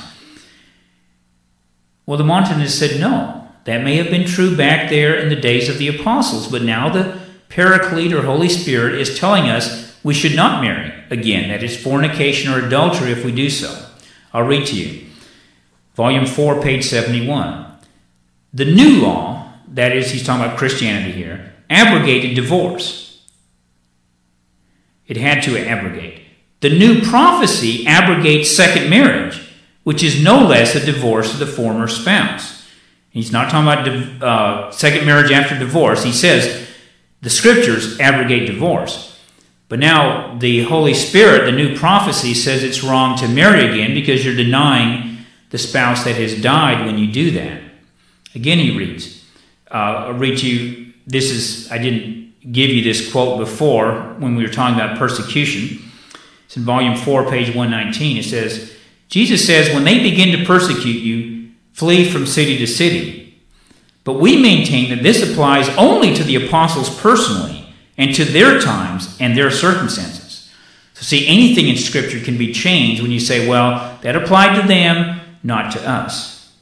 Well, the Montanists said no. That may have been true back there in the days of the apostles, but now the Paraclete or Holy Spirit is telling us we should not marry again. That is fornication or adultery if we do so. I'll read to you. Volume 4, page 71. The new law, that is, he's talking about Christianity here, abrogated divorce. It had to abrogate. The new prophecy abrogates second marriage, which is no less a divorce of the former spouse. He's not talking about second marriage after divorce. He says the Scriptures abrogate divorce. But now the Holy Spirit, the new prophecy, says it's wrong to marry again because you're denying the spouse that has died when you do that. Again, he reads. I'll read to you. I didn't give you this quote before when we were talking about persecution. It's in volume 4, page 119. It says, Jesus says, when they begin to persecute you, flee from city to city. But we maintain that this applies only to the apostles personally and to their times and their circumstances. So see, anything in Scripture can be changed when you say, well, that applied to them, not to us.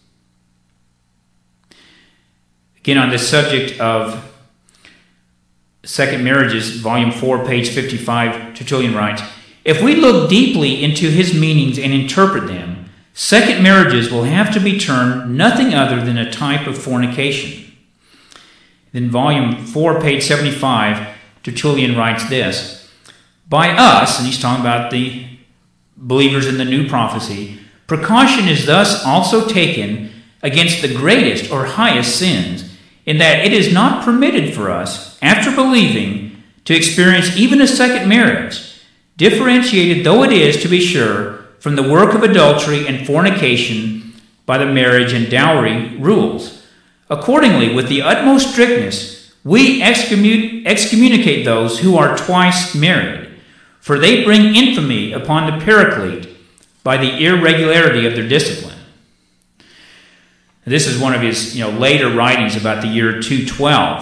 Again, on this subject of second marriages, volume 4, page 55, Tertullian writes, if we look deeply into his meanings and interpret them, second marriages will have to be termed nothing other than a type of fornication. Then volume 4, page 75, Tertullian writes this, by us, and he's talking about the believers in the new prophecy, precaution is thus also taken against the greatest or highest sins, in that it is not permitted for us, after believing, to experience even a second marriage, differentiated though it is, to be sure, from the work of adultery and fornication by the marriage and dowry rules. Accordingly, with the utmost strictness, we excommunicate those who are twice married, for they bring infamy upon the Paraclete by the irregularity of their discipline. This is one of his later writings about the year 212.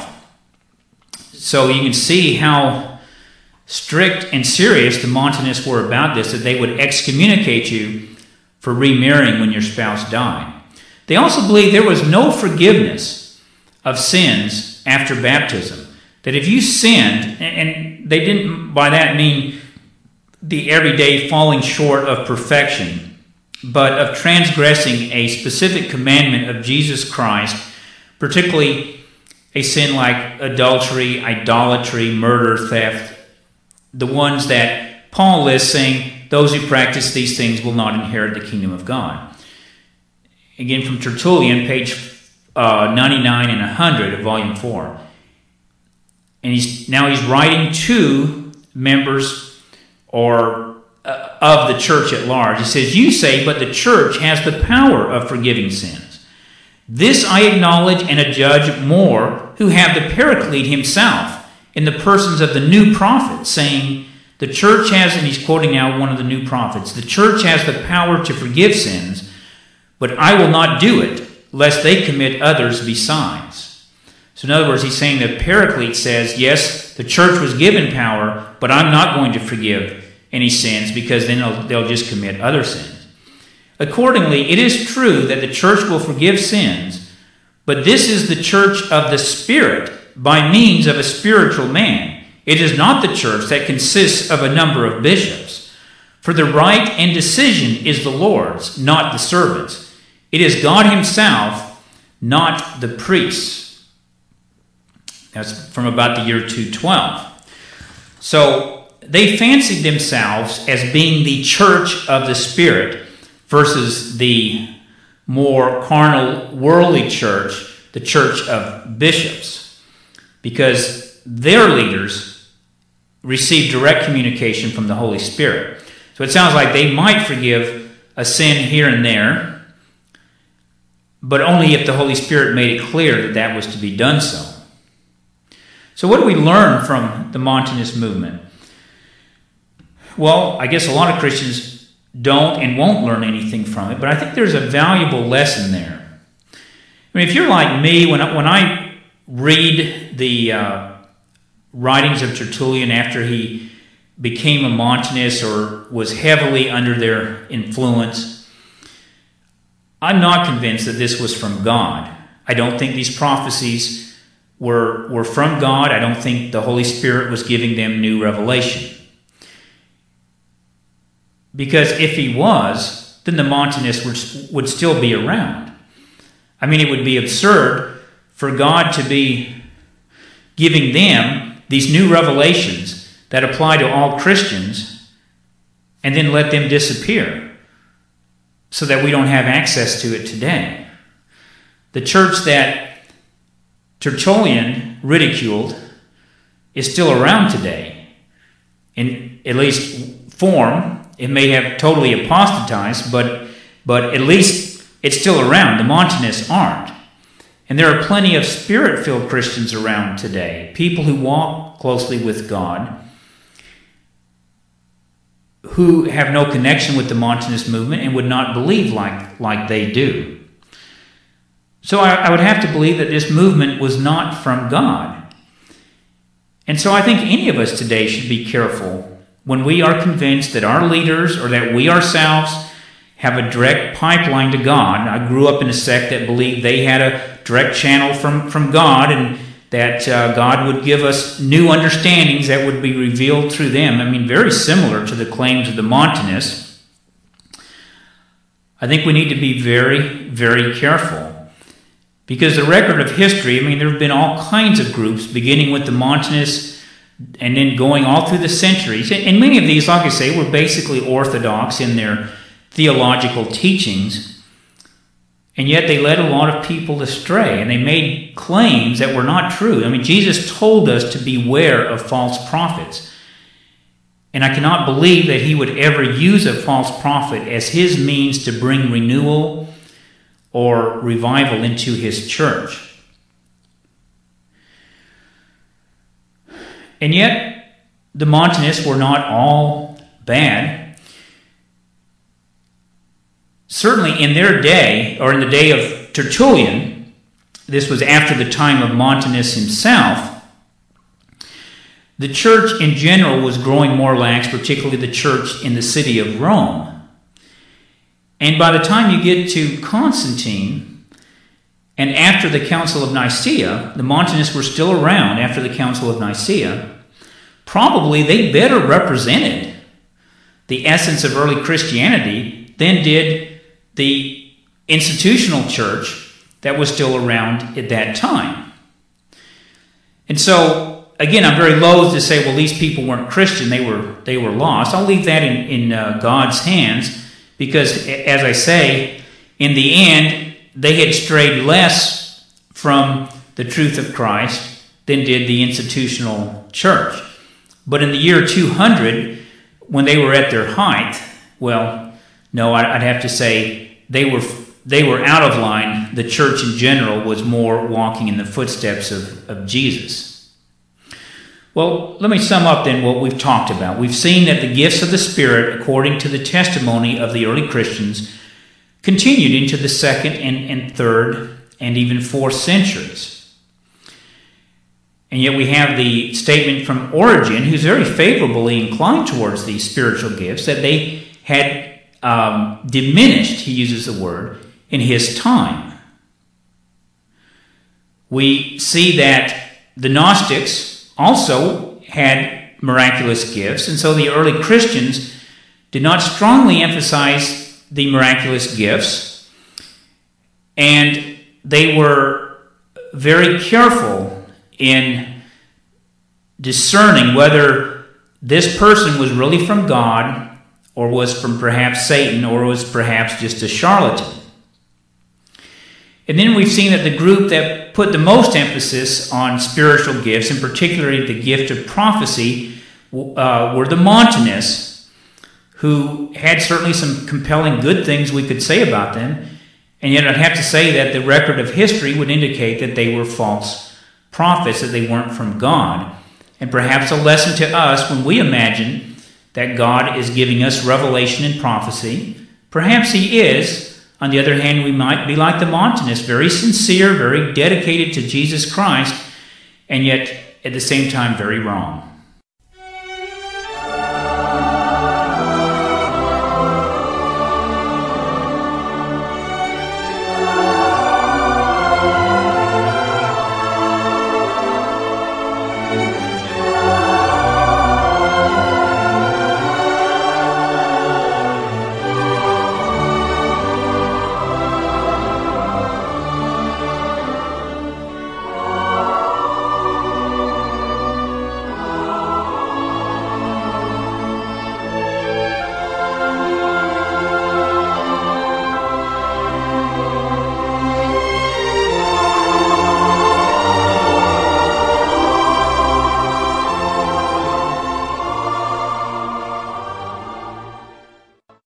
So you can see how strict and serious the Montanists were about this, that they would excommunicate you for remarrying when your spouse died. They also believed there was no forgiveness of sins after baptism. That if you sinned, and they didn't by that mean the everyday falling short of perfection, but of transgressing a specific commandment of Jesus Christ, particularly a sin like adultery, idolatry, murder, theft, the ones that Paul lists, saying those who practice these things will not inherit the kingdom of God. Again, from Tertullian, page 99 and 100 of volume 4. And he's writing to members of the church at large. He says, you say, but the church has the power of forgiving sins. This I acknowledge and adjudge more, who have the Paraclete himself in the persons of the new prophets, saying, the church has, and he's quoting now one of the new prophets, the church has the power to forgive sins, but I will not do it, lest they commit others besides. So in other words, he's saying that Paraclete says, yes, the church was given power, but I'm not going to forgive any sins, because then they'll just commit other sins. Accordingly, it is true that the church will forgive sins, but this is the church of the Spirit by means of a spiritual man. It is not the church that consists of a number of bishops. For the right and decision is the Lord's, not the servants. It is God himself, not the priests. That's from about the year 212. So they fancied themselves as being the church of the Spirit versus the more carnal, worldly church, the church of bishops, because their leaders received direct communication from the Holy Spirit. So it sounds like they might forgive a sin here and there, but only if the Holy Spirit made it clear that that was to be done so. So what do we learn from the Montanist movement? Well, I guess a lot of Christians don't and won't learn anything from it, but I think there's a valuable lesson there. I mean, if you're like me, when I read the writings of Tertullian after he became a Montanist or was heavily under their influence, I'm not convinced that this was from God. I don't think these prophecies were from God. I don't think the Holy Spirit was giving them new revelation. Because if he was, then the Montanists would still be around. I mean, it would be absurd for God to be giving them these new revelations that apply to all Christians and then let them disappear so that we don't have access to it today. The church that Tertullian ridiculed is still around today, in at least form. It may have totally apostatized, but at least it's still around. The Montanists aren't. And there are plenty of Spirit-filled Christians around today, people who walk closely with God, who have no connection with the Montanist movement and would not believe like they do. So I would have to believe that this movement was not from God. And so I think any of us today should be careful when we are convinced that our leaders or that we ourselves have a direct pipeline to God. I grew up in a sect that believed they had a direct channel from God and that God would give us new understandings that would be revealed through them. I mean, very similar to the claims of the Montanists. I think we need to be very, very careful. Because the record of history, I mean, there have been all kinds of groups, beginning with the Montanists and then going all through the centuries. And many of these, like I say, were basically orthodox in their theological teachings. And yet they led a lot of people astray, and they made claims that were not true. I mean, Jesus told us to beware of false prophets. And I cannot believe that he would ever use a false prophet as his means to bring renewal or revival into his church. And yet, the Montanists were not all bad. Certainly in their day, or in the day of Tertullian, this was after the time of Montanus himself, the church in general was growing more lax, particularly the church in the city of Rome. And by the time you get to Constantine, and after the Council of Nicaea, the Montanists were still around after the Council of Nicaea, probably they better represented the essence of early Christianity than did the institutional church that was still around at that time. And so, again, I'm very loath to say, well, these people weren't Christian, they were lost. I'll leave that in God's hands. Because, as I say, in the end, they had strayed less from the truth of Christ than did the institutional church. But in the year 200, when they were at their height, well, no, I'd have to say they were out of line. The church in general was more walking in the footsteps of Jesus. Well, let me sum up then what we've talked about. We've seen that the gifts of the Spirit, according to the testimony of the early Christians, continued into the 2nd and 3rd and even 4th centuries. And yet we have the statement from Origen, who's very favorably inclined towards these spiritual gifts, that they had diminished, he uses the word, in his time. We see that the Gnostics also had miraculous gifts, and so the early Christians did not strongly emphasize the miraculous gifts, and they were very careful in discerning whether this person was really from God or was from perhaps Satan or was perhaps just a charlatan. And then we've seen that the group that put the most emphasis on spiritual gifts, and particularly the gift of prophecy, were the Montanists, who had certainly some compelling good things we could say about them, and yet I'd have to say that the record of history would indicate that they were false prophets, that they weren't from God. And perhaps a lesson to us when we imagine that God is giving us revelation and prophecy. Perhaps He is. On the other hand, we might be like the Montanists, very sincere, very dedicated to Jesus Christ, and yet at the same time very wrong.